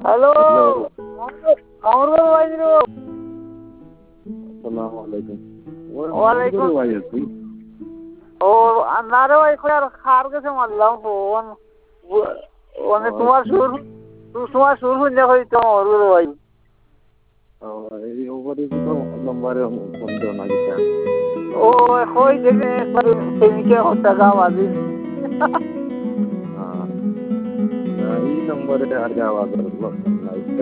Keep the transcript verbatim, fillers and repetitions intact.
Hello, hello, মামুর বাবু আইছিল। আসসালামু আলাইকুম। ওই ওয়ালাইকুম। মাহমুদুর ভাই আছি। ও না রে ভাই, এখন আর খার কাছে মারলাম ফোন। মানে তোমার সুর, তোমার সুর শুনে হইতো মামুর ভাই। এই অপরিচিত নম্বরে ফোন দেওয়া না গেছে। ও কই দেখে একবার প্রেমিকে হত্যা কাম আজি। এই নম্বরে আর যাওয়া নাই।